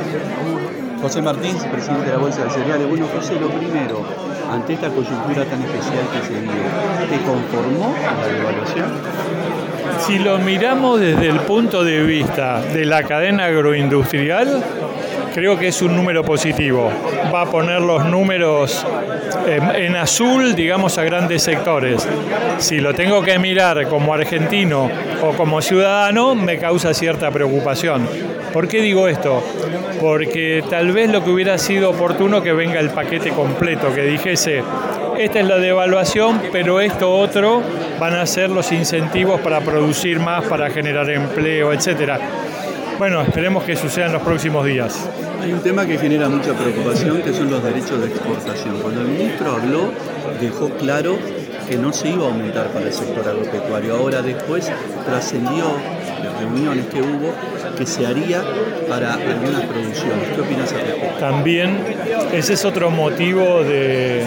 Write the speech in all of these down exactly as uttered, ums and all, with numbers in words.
José Martins, presidente de la Bolsa de Cereales. Bueno, José, lo primero, ante esta coyuntura tan especial que se vive, ¿te conformó la devaluación? Si lo miramos desde el punto de vista de la cadena agroindustrial, creo que es un número positivo. Va a poner los números en azul, digamos, a grandes sectores. Si lo tengo que mirar como argentino o como ciudadano, me causa cierta preocupación. ¿Por qué digo esto? Porque tal vez lo que hubiera sido oportuno que venga el paquete completo, que dijese, esta es la devaluación, pero esto otro van a ser los incentivos para producir más, para generar empleo, etcétera. Bueno, esperemos que suceda en los próximos días. Hay un tema que genera mucha preocupación, que son los derechos de exportación. Cuando el ministro habló, dejó claro que no se iba a aumentar para el sector agropecuario. Ahora después trascendió de reuniones que hubo que se haría para algunas producciones. ¿Qué opinas al respecto? También ese es otro motivo de,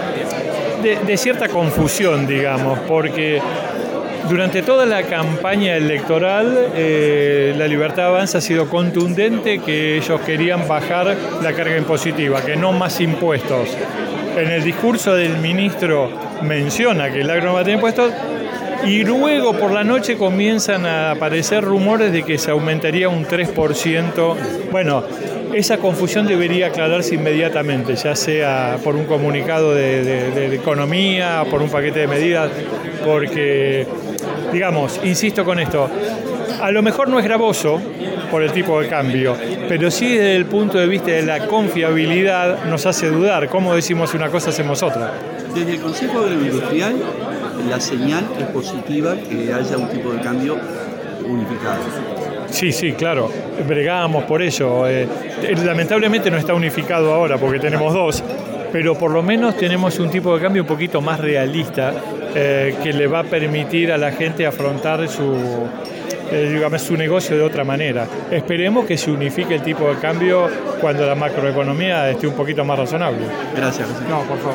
de, de cierta confusión, digamos, porque durante toda la campaña electoral, eh, la Libertad Avanza ha sido contundente que ellos querían bajar la carga impositiva, que no más impuestos. En el discurso del ministro menciona que el agro no va a tener impuestos y luego por la noche comienzan a aparecer rumores de que se aumentaría un tres por ciento. Bueno, esa confusión debería aclararse inmediatamente, ya sea por un comunicado de, de, de, de economía, por un paquete de medidas, porque, digamos, insisto con esto, a lo mejor no es gravoso por el tipo de cambio, pero sí desde el punto de vista de la confiabilidad nos hace dudar. ¿Cómo decimos una cosa, hacemos otra? Desde el Consejo Agroindustrial, la señal es positiva que haya un tipo de cambio unificado. Sí, sí, claro, bregábamos por ello. Eh, lamentablemente no está unificado ahora porque tenemos dos, pero por lo menos tenemos un tipo de cambio un poquito más realista eh, que le va a permitir a la gente afrontar su, eh, digamos, su negocio de otra manera. Esperemos que se unifique el tipo de cambio cuando la macroeconomía esté un poquito más razonable. Gracias, José. No, por favor.